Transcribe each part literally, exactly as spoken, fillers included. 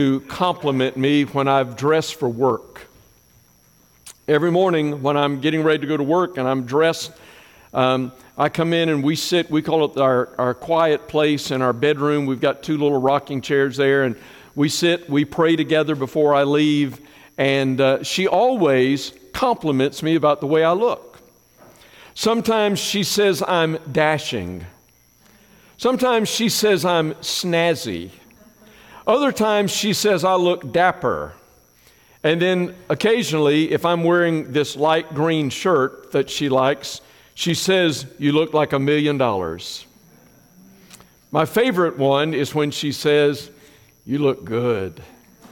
to compliment me when I've dressed for work. Every morning when I'm getting ready to go to work and I'm dressed, um, I come in and we sit, we call it our, our quiet place in our bedroom. We've got two little rocking chairs there, and we sit, we pray together before I leave, and uh, she always compliments me about the way I look. Sometimes she says I'm dashing. Sometimes she says I'm snazzy. Other times she says I look dapper. And then occasionally, if I'm wearing this light green shirt that she likes, she says, "You look like a million dollars." My favorite one is when she says, "You look good."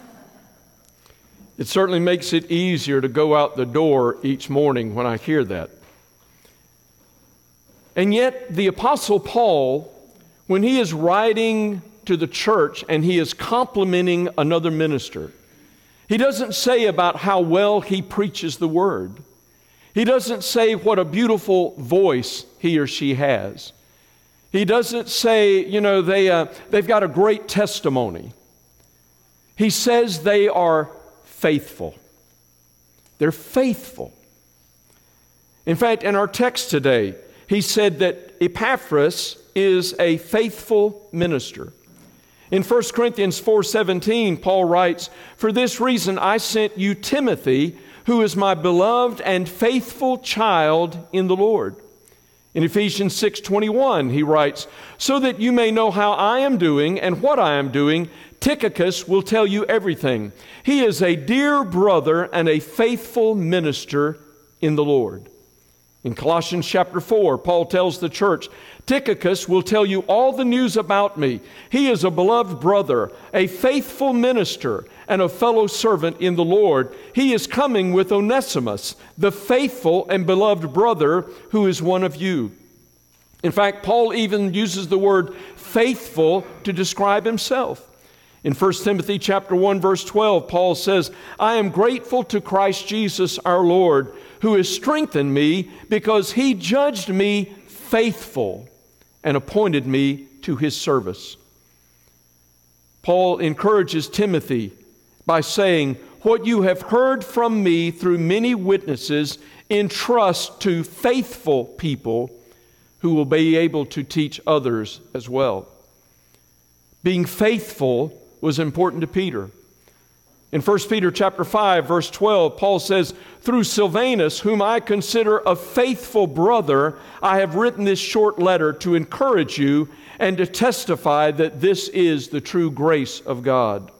It certainly makes it easier to go out the door each morning when I hear that. And yet, the Apostle Paul, when he is writing to the church and he is complimenting another minister, he doesn't say about how well he preaches the word. He doesn't say what a beautiful voice he or she has. He doesn't say, you know, they, uh, they've got a great testimony. He says they are faithful. They're faithful. In fact, in our text today, he said that Epaphras is a faithful minister. In First Corinthians four seventeen, Paul writes, "For this reason I sent you Timothy, who is my beloved and faithful child in the Lord." In Ephesians six twenty-one, he writes, "So that you may know how I am doing and what I am doing, Tychicus will tell you everything. He is a dear brother and a faithful minister in the Lord." In Colossians chapter four, Paul tells the church, "Tychicus will tell you all the news about me. He is a beloved brother, a faithful minister, and a fellow servant in the Lord. He is coming with Onesimus, the faithful and beloved brother who is one of you." In fact, Paul even uses the word faithful to describe himself. In First Timothy chapter one, verse twelve, Paul says, "I am grateful to Christ Jesus our Lord, who has strengthened me because he judged me faithful and appointed me to his service." Paul encourages Timothy by saying, "What you have heard from me through many witnesses, entrust to faithful people who will be able to teach others as well." Being faithful was important to Peter. In First Peter chapter five, verse twelve, Paul says, "Through Silvanus, whom I consider a faithful brother, I have written this short letter to encourage you and to testify that this is the true grace of God."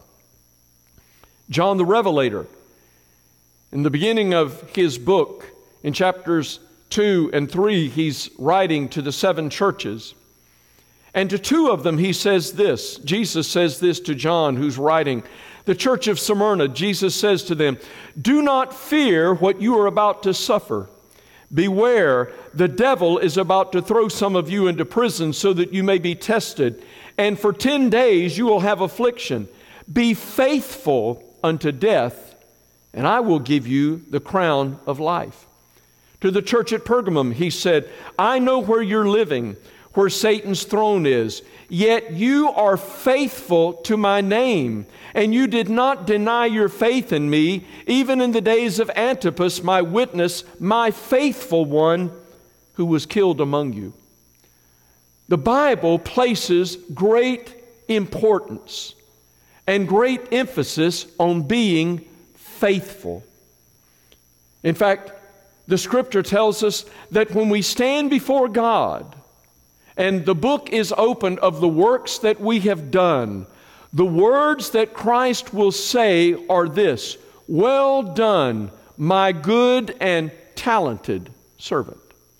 John the Revelator, in the beginning of his book, in chapters two and three, he's writing to the seven churches. And to two of them he says this. Jesus says this to John, who's writing. The church of Smyrna, Jesus says to them, "Do not fear what you are about to suffer. Beware, the devil is about to throw some of you into prison so that you may be tested. And for ten days you will have affliction. Be faithful unto death, and I will give you the crown of life." To the church at Pergamum, he said, "I know where you're living, where Satan's throne is. Yet you are faithful to my name, and you did not deny your faith in me, even in the days of Antipas, my witness, my faithful one, who was killed among you." The Bible places great importance and great emphasis on being faithful. In fact, the Scripture tells us that when we stand before God, and the book is opened of the works that we have done, the words that Christ will say are this: "Well done, my good and talented servant."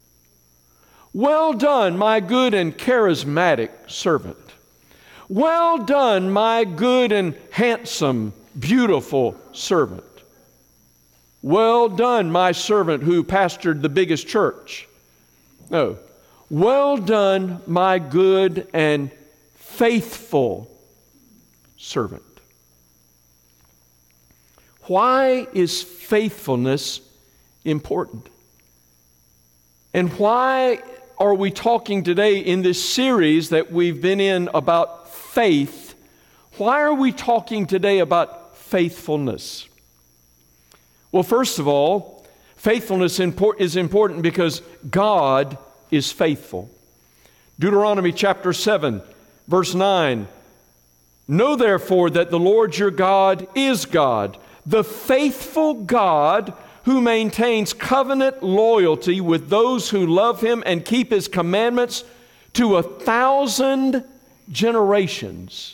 Well done, my good and charismatic servant. Well done, my good and handsome, beautiful servant. Well done, my servant who pastored the biggest church. No. Well done, my good and faithful servant. Why is faithfulness important? And why are we talking today in this series that we've been in about faith? Why are we talking today about faithfulness? Well, first of all, faithfulness is important because God is faithful. Deuteronomy chapter seven, verse nine. Know therefore that the Lord your God is God, the faithful God who maintains covenant loyalty with those who love Him and keep His commandments to a thousand generations.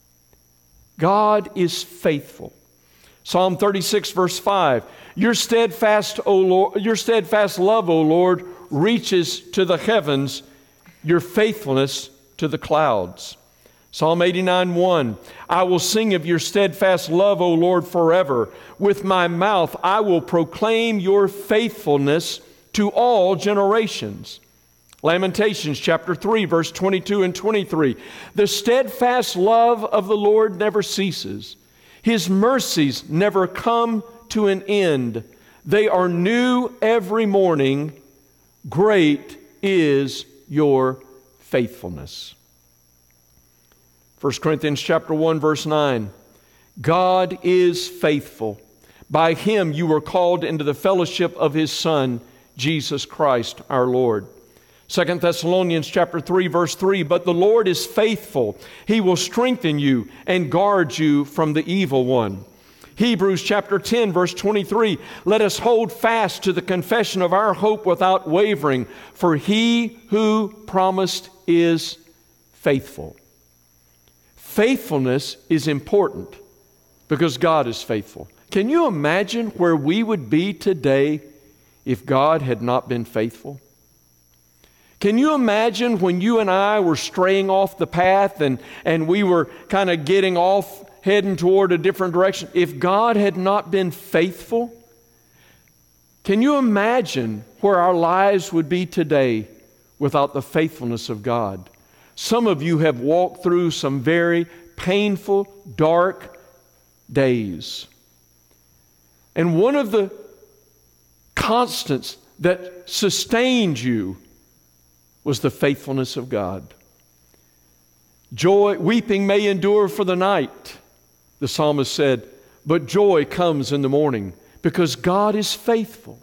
God is faithful. Psalm thirty-six, verse five. Your steadfast, O Lord, your steadfast love, O Lord, reaches to the heavens, your faithfulness to the clouds. Psalm eighty-nine, one. I will sing of your steadfast love, O Lord, forever. With my mouth I will proclaim your faithfulness to all generations. Lamentations chapter three, verse twenty-two and twenty-three. The steadfast love of the Lord never ceases. His mercies never come to an end. They are new every morning. Great is your faithfulness. First Corinthians chapter one, verse nine. God is faithful. By Him you were called into the fellowship of His Son, Jesus Christ our Lord. Second Thessalonians chapter three, verse three. But the Lord is faithful. He will strengthen you and guard you from the evil one. Hebrews chapter ten, verse twenty-three. Let us hold fast to the confession of our hope without wavering, for He who promised is faithful. Faithfulness is important because God is faithful. Can you imagine where we would be today if God had not been faithful? Can you imagine when you and I were straying off the path and, and we were kind of getting off, heading toward a different direction? If God had not been faithful, can you imagine where our lives would be today without the faithfulness of God? Some of you have walked through some very painful, dark days. And one of the constants that sustained you was the faithfulness of God. Joy, weeping may endure for the night, the psalmist said, but joy comes in the morning because God is faithful.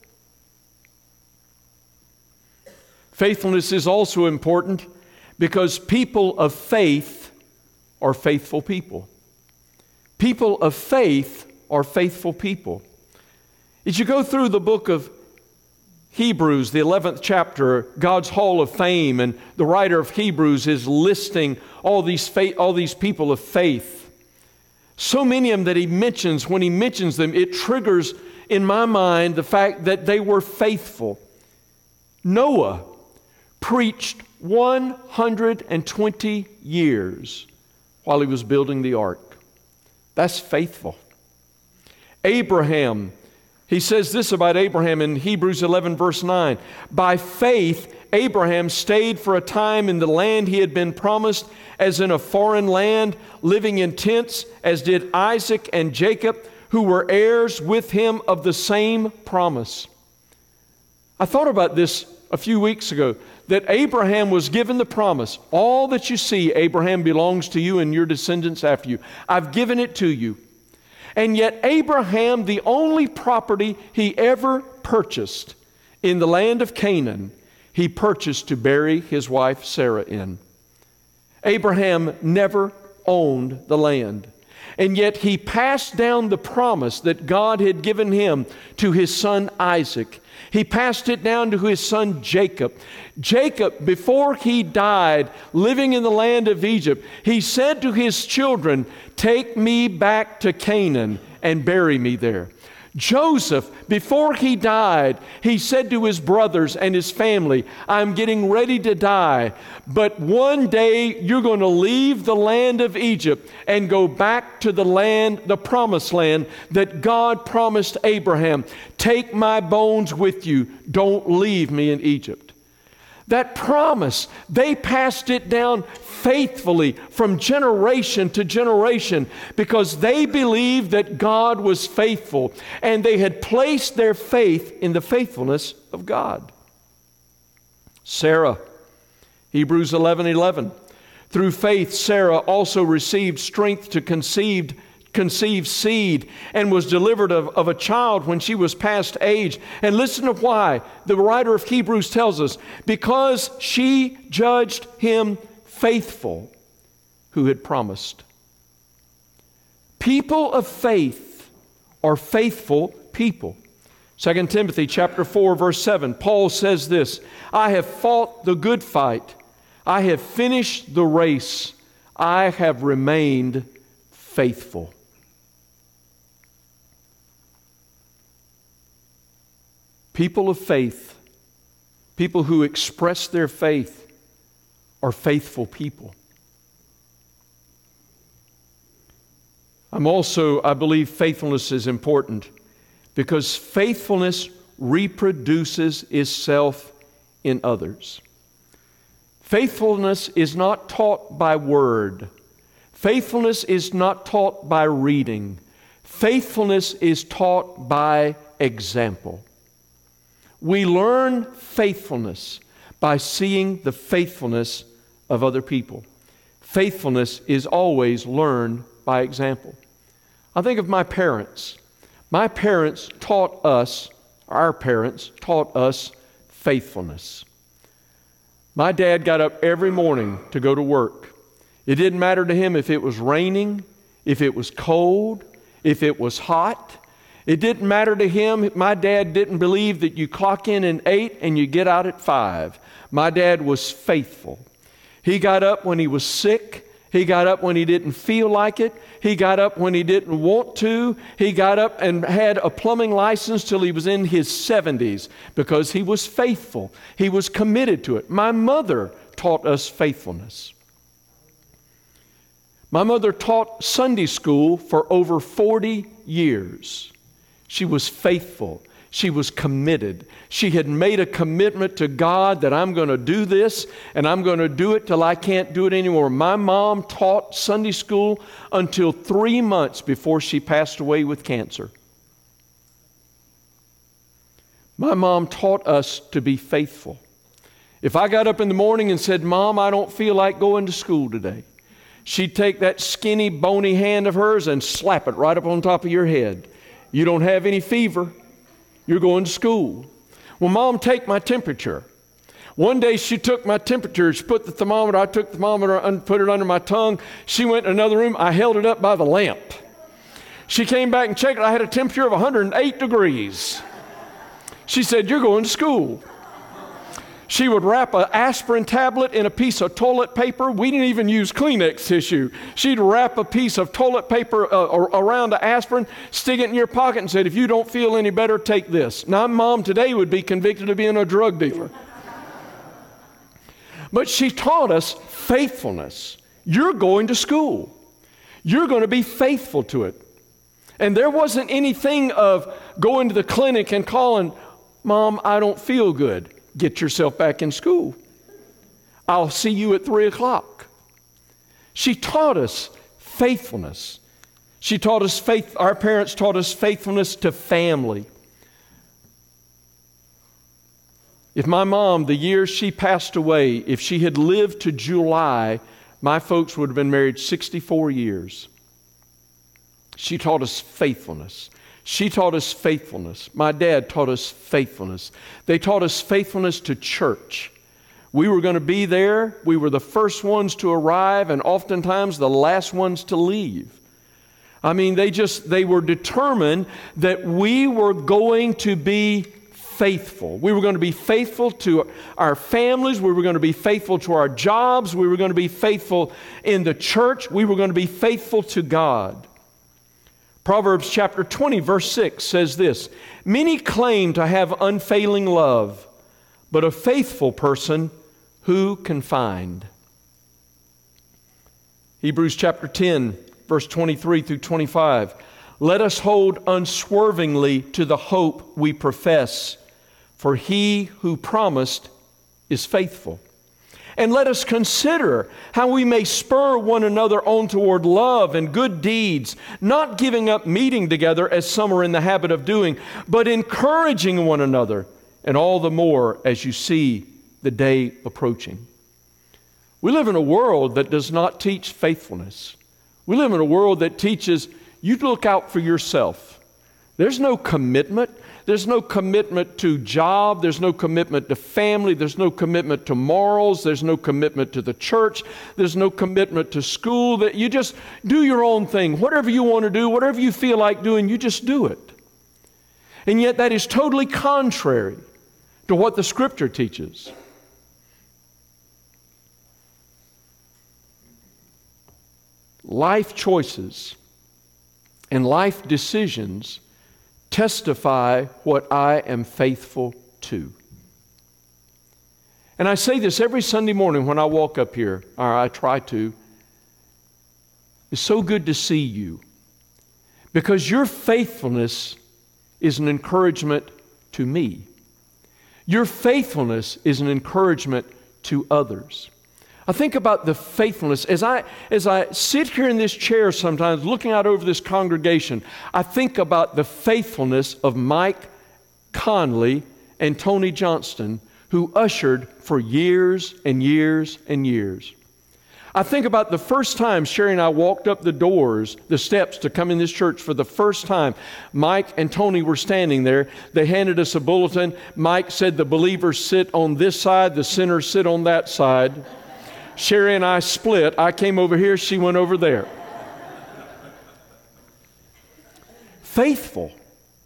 Faithfulness is also important because people of faith are faithful people. People of faith are faithful people. As you go through the book of Hebrews, the eleventh chapter, God's Hall of Fame, and the writer of Hebrews is listing all these faith, all these people of faith. So many of them that he mentions, when he mentions them, it triggers in my mind the fact that they were faithful. Noah preached one hundred twenty years while he was building the ark. That's faithful. Abraham, he says this about Abraham in Hebrews eleven, verse nine. By faith, Abraham stayed for a time in the land he had been promised, as in a foreign land, living in tents, as did Isaac and Jacob, who were heirs with him of the same promise. I thought about this a few weeks ago, that Abraham was given the promise. All that you see, Abraham, belongs to you and your descendants after you. I've given it to you. And yet Abraham, the only property he ever purchased in the land of Canaan, he purchased to bury his wife Sarah in. Abraham never owned the land. And yet he passed down the promise that God had given him to his son Isaac. He passed it down to his son Jacob. Jacob, before he died, living in the land of Egypt, he said to his children, "Take me back to Canaan and bury me there." Joseph, before he died, he said to his brothers and his family, "I'm getting ready to die, but one day you're going to leave the land of Egypt and go back to the land, the promised land that God promised Abraham. Take my bones with you. Don't leave me in Egypt." That promise, they passed it down faithfully from generation to generation because they believed that God was faithful and they had placed their faith in the faithfulness of God. Sarah, Hebrews eleven eleven. Through faith, Sarah also received strength to conceive, conceive seed and was delivered of, of a child when she was past age. And listen to why. The writer of Hebrews tells us, because she judged him faithful who had promised. People of faith are faithful people. Second Timothy chapter four, verse seven, Paul says this, I have fought the good fight. I have finished the race. I have remained faithful. People of faith, people who express their faith, are faithful people. I'm also, I believe faithfulness is important because faithfulness reproduces itself in others. Faithfulness is not taught by word. Faithfulness is not taught by reading. Faithfulness is taught by example. We learn faithfulness by seeing the faithfulness of other people. Faithfulness is always learned by example. I think of my parents. My parents taught us, our parents taught us faithfulness. My dad got up every morning to go to work. It didn't matter to him if it was raining, if it was cold, if it was hot. It didn't matter to him. My dad didn't believe that you clock in at eight and you get out at five. My dad was faithful. He got up when he was sick. He got up when he didn't feel like it. He got up when he didn't want to. He got up and had a plumbing license till he was in his seventies because he was faithful. He was committed to it. My mother taught us faithfulness. My mother taught Sunday school for over forty years. She was faithful. She was committed. She had made a commitment to God that I'm going to do this and I'm going to do it till I can't do it anymore. My mom taught Sunday school until three months before she passed away with cancer. My mom taught us to be faithful. If I got up in the morning and said, Mom, I don't feel like going to school today, she'd take that skinny, bony hand of hers and slap it right up on top of your head. You don't have any fever. You're going to school. Well, Mom, take my temperature. One day she took my temperature. She put the thermometer. I took the thermometer and put it under my tongue. She went in another room. I held it up by the lamp. She came back and checked it. I had a temperature of one hundred eight degrees. She said, you're going to school. She would wrap an aspirin tablet in a piece of toilet paper. We didn't even use Kleenex tissue. She'd wrap a piece of toilet paper uh, around the aspirin, stick it in your pocket and said, if you don't feel any better, take this. Now, Mom today would be convicted of being a drug dealer. But she taught us faithfulness. You're going to school. You're going to be faithful to it. And there wasn't anything of going to the clinic and calling, Mom, I don't feel good. Get yourself back in school. I'll see you at three o'clock. She taught us faithfulness. She taught us faith. Our parents taught us faithfulness to family. If my mom, the year she passed away, if she had lived to July, my folks would have been married sixty-four years. She taught us faithfulness. She taught us faithfulness. My dad taught us faithfulness. They taught us faithfulness to church. We were going to be there. We were the first ones to arrive and oftentimes the last ones to leave. I mean, they just, they were determined that we were going to be faithful. We were going to be faithful to our families. We were going to be faithful to our jobs. We were going to be faithful in the church. We were going to be faithful to God. Proverbs chapter twenty, verse six says this, many claim to have unfailing love, but a faithful person who can find? Hebrews chapter ten, verse twenty-three through twenty-five. Let us hold unswervingly to the hope we profess, for he who promised is faithful. And let us consider how we may spur one another on toward love and good deeds, not giving up meeting together as some are in the habit of doing, but encouraging one another, and all the more as you see the day approaching. We live in a world that does not teach faithfulness. We live in a world that teaches you look out for yourself. There's no commitment. There's no commitment to job. There's no commitment to family. There's no commitment to morals. There's no commitment to the church. There's no commitment to school. That you just do your own thing. Whatever you want to do, whatever you feel like doing, you just do it. And yet that is totally contrary to what the Scripture teaches. Life choices and life decisions testify what I am faithful to. And I say this every Sunday morning when I walk up here, or I try to. It's so good to see you, because your faithfulness is an encouragement to me. Your faithfulness is an encouragement to others. I think about the faithfulness. As I, as I sit here in this chair sometimes looking out over this congregation, I think about the faithfulness of Mike Conley and Tony Johnston, who ushered for years and years and years. I think about the first time Sherry and I walked up the doors, the steps to come in this church for the first time. Mike and Tony were standing there. They handed us a bulletin. Mike said the believers sit on this side, the sinners sit on that side. Sherry and I split. I came over here, she went over there. Faithful.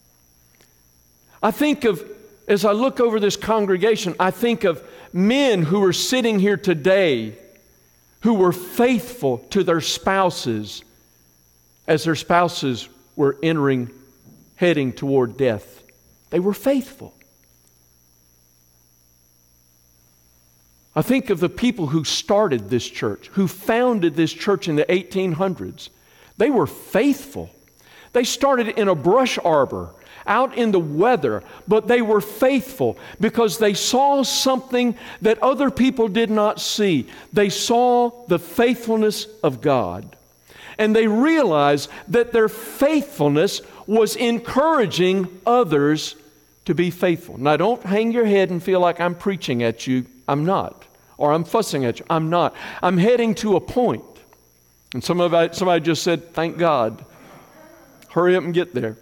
I think of, as I look over this congregation, I think of men who are sitting here today who were faithful to their spouses as their spouses were entering, heading toward death. They were faithful. I think of the people who started this church, who founded this church in the eighteen hundreds. They were faithful. They started in a brush arbor, out in the weather, but they were faithful because they saw something that other people did not see. They saw the faithfulness of God. And they realized that their faithfulness was encouraging others to be faithful. Now, don't hang your head and feel like I'm preaching at you. I'm not. Or I'm fussing at you. I'm not. I'm heading to a point. And somebody, somebody just said, thank God. Hurry up and get there.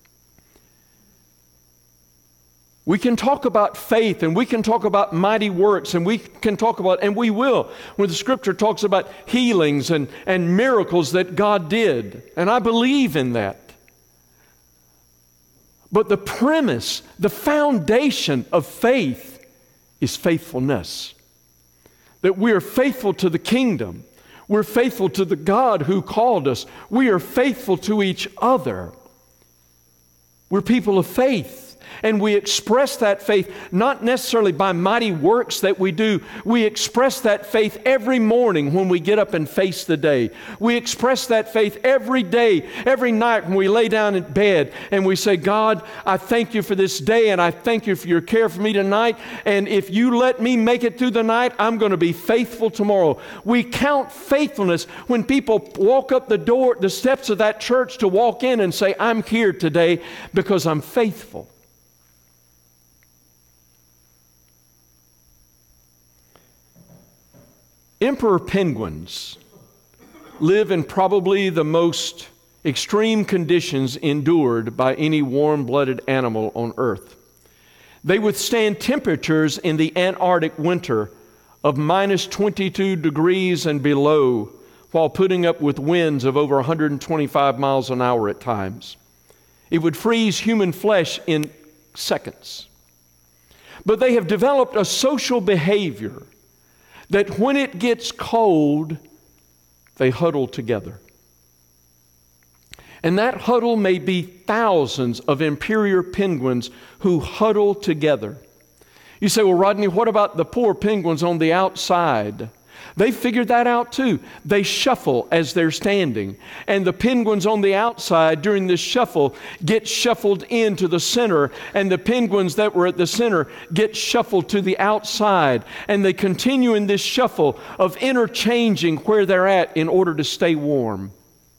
We can talk about faith, and we can talk about mighty works, and we can talk about, and we will, when the Scripture talks about healings and, and miracles that God did. And I believe in that. But the premise, the foundation of faith is faithfulness. That we are faithful to the kingdom. We're faithful to the God who called us. We are faithful to each other. We're people of faith. And we express that faith not necessarily by mighty works that we do. We express that faith every morning when we get up and face the day. We express that faith every day, every night when we lay down in bed and we say, God, I thank you for this day and I thank you for your care for me tonight. And if you let me make it through the night, I'm going to be faithful tomorrow. We count faithfulness when people walk up the door, the steps of that church to walk in and say, I'm here today because I'm faithful. Emperor penguins live in probably the most extreme conditions endured by any warm-blooded animal on Earth. They withstand temperatures in the Antarctic winter of minus twenty-two degrees and below, while putting up with winds of over one hundred twenty-five miles an hour at times. It would freeze human flesh in seconds. But they have developed a social behavior that when it gets cold, they huddle together. And that huddle may be thousands of imperial penguins who huddle together. You say, well, Rodney, what about the poor penguins on the outside? They figured that out too. They shuffle as they're standing. And the penguins on the outside during this shuffle get shuffled into the center. And the penguins that were at the center get shuffled to the outside. And they continue in this shuffle of interchanging where they're at in order to stay warm.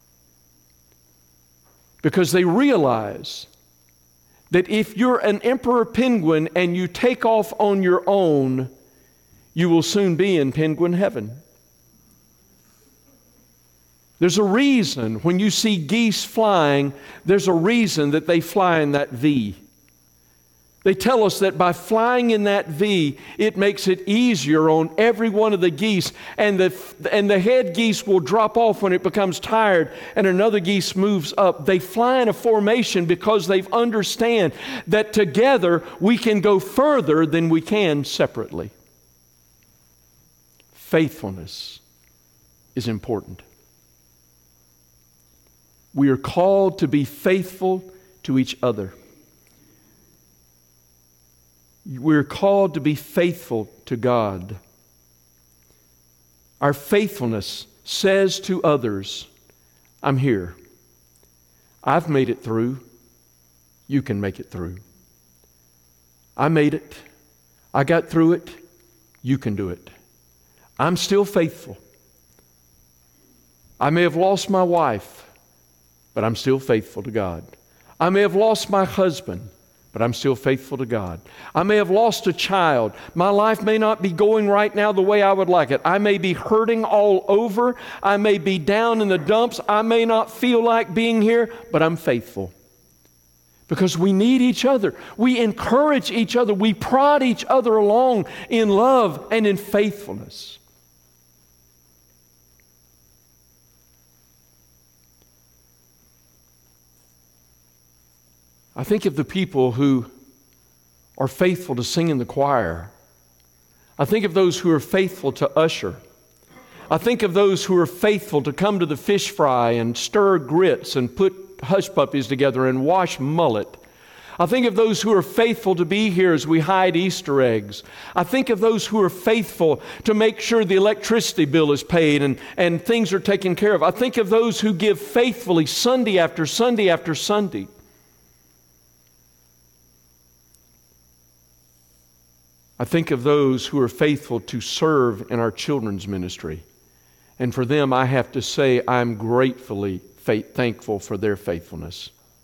Because they realize that if you're an emperor penguin and you take off on your own, you will soon be in penguin heaven. There's a reason when you see geese flying, there's a reason that they fly in that V. They tell us that by flying in that V, it makes it easier on every one of the geese, and the, and the head geese will drop off when it becomes tired, and another geese moves up. They fly in a formation because they understand that together we can go further than we can separately. Faithfulness is important. We are called to be faithful to each other. We're called to be faithful to God. Our faithfulness says to others, I'm here. I've made it through. You can make it through. I made it. I got through it. You can do it. I'm still faithful. I may have lost my wife, but I'm still faithful to God. I may have lost my husband, but I'm still faithful to God. I may have lost a child. My life may not be going right now the way I would like it. I may be hurting all over. I may be down in the dumps. I may not feel like being here, but I'm faithful. Because we need each other. We encourage each other. We prod each other along in love and in faithfulness. I think of the people who are faithful to sing in the choir. I think of those who are faithful to usher. I think of those who are faithful to come to the fish fry and stir grits and put hush puppies together and wash mullet. I think of those who are faithful to be here as we hide Easter eggs. I think of those who are faithful to make sure the electricity bill is paid and, and things are taken care of. I think of those who give faithfully Sunday after Sunday after Sunday. I think of those who are faithful to serve in our children's ministry. And for them, I have to say, I'm gratefully faith- thankful for their faithfulness.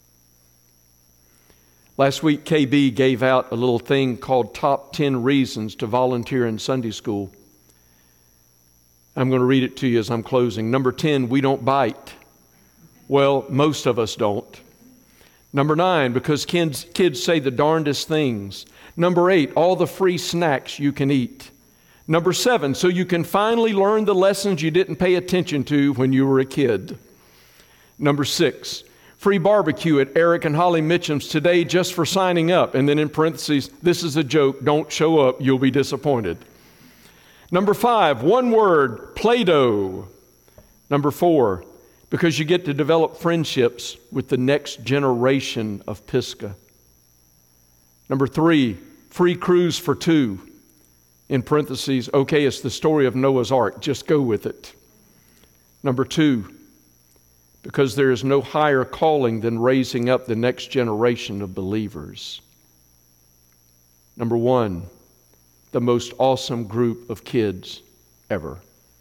Last week, K B gave out a little thing called Top ten Reasons to Volunteer in Sunday School. I'm going to read it to you as I'm closing. Number ten, we don't bite. Well, most of us don't. Number nine, because kids, kids say the darndest things. Number eight, all the free snacks you can eat. Number seven, so you can finally learn the lessons you didn't pay attention to when you were a kid. Number six, free barbecue at Eric and Holly Mitchum's today just for signing up. And then in parentheses, this is a joke, don't show up, you'll be disappointed. Number five, one word, Play-Doh. Number four, because you get to develop friendships with the next generation of Pisgah. Number three, free cruise for two. In parentheses, okay, it's the story of Noah's Ark. Just go with it. Number two, because there is no higher calling than raising up the next generation of believers. Number one, the most awesome group of kids ever.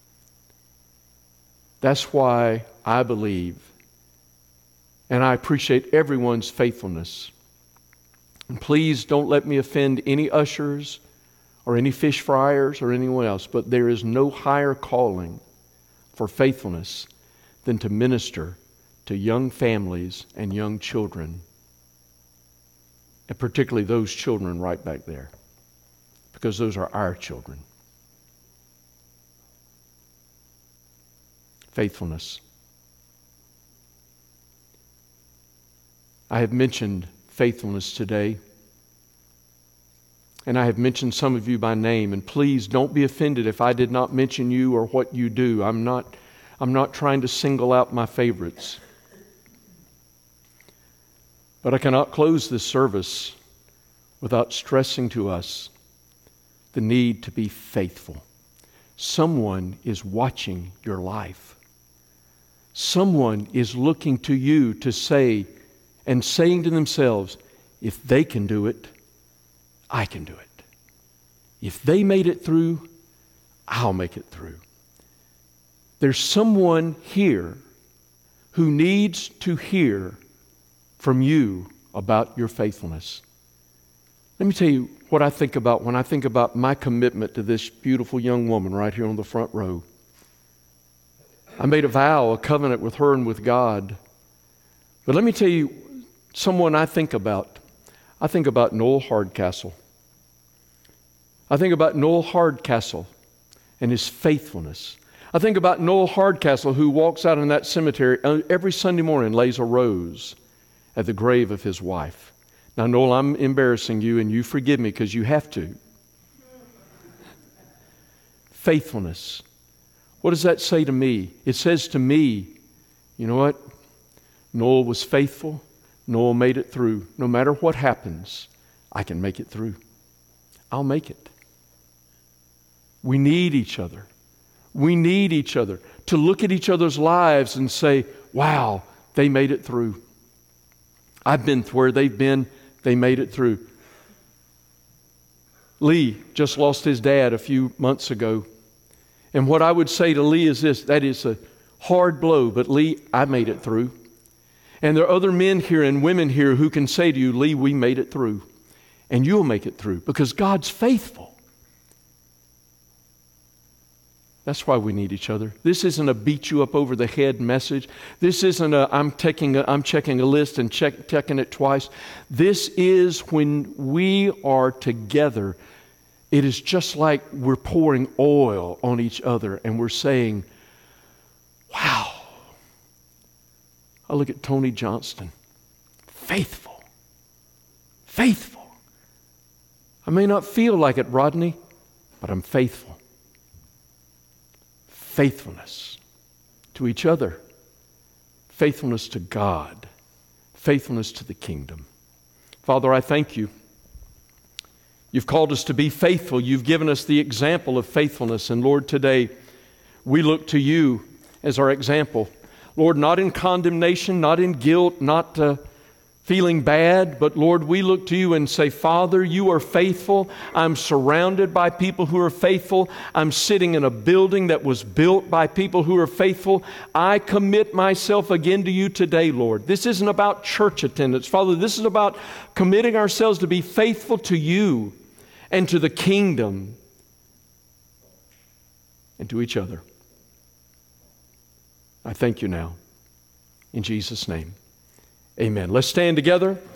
That's why I believe, and I appreciate everyone's faithfulness. And please don't let me offend any ushers or any fish fryers or anyone else, but there is no higher calling for faithfulness than to minister to young families and young children, and particularly those children right back there, because those are our children. Faithfulness. I have mentioned faithfulness today. And I have mentioned some of you by name. And please don't be offended if I did not mention you or what you do. I'm not, I'm not trying to single out my favorites. But I cannot close this service without stressing to us the need to be faithful. Someone is watching your life. Someone is looking to you to say and saying to themselves, if they can do it, I can do it. If they made it through, I'll make it through. There's someone here who needs to hear from you about your faithfulness. Let me tell you what I think about when I think about my commitment to this beautiful young woman right here on the front row. I made a vow, a covenant with her and with God. But let me tell you someone I think about. I think about Noel Hardcastle. I think about Noel Hardcastle and his faithfulness. I think about Noel Hardcastle, who walks out in that cemetery every Sunday morning and lays a rose at the grave of his wife. Now, Noel, I'm embarrassing you, and you forgive me because you have to. Faithfulness. What does that say to me? It says to me, you know what? Noel was faithful. Noel made it through. No matter what happens, I can make it through. I'll make it. We need each other. We need each other to look at each other's lives and say, wow, they made it through. I've been where they've been. They made it through. Lee just lost his dad a few months ago. And what I would say to Lee is this: that is a hard blow, but Lee, I made it through. And there are other men here and women here who can say to you, Lee, we made it through. And you'll make it through because God's faithful. That's why we need each other. This isn't a beat you up over the head message. This isn't a I'm taking a, I'm checking a list and check, checking it twice. This is when we are together. It is just like we're pouring oil on each other and we're saying, wow. I look at Tony Johnston. Faithful. Faithful. I may not feel like it, Rodney, but I'm faithful. Faithfulness to each other, faithfulness to God, faithfulness to the kingdom. Father, I thank you. You've called us to be faithful. You've given us the example of faithfulness. And Lord, today we look to you as our example. Lord, not in condemnation, not in guilt, not uh, feeling bad, but Lord, we look to you and say, Father, you are faithful. I'm surrounded by people who are faithful. I'm sitting in a building that was built by people who are faithful. I commit myself again to you today, Lord. This isn't about church attendance. Father, this is about committing ourselves to be faithful to you and to the kingdom and to each other. I thank you now. In Jesus' name, amen. Let's stand together.